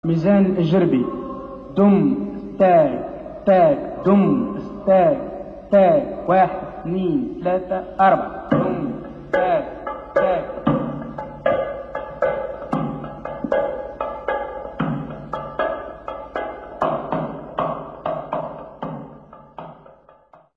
ميزان الجربي. دم تاك تاك دم تاك تاك، 1 2 3 4 دم تاك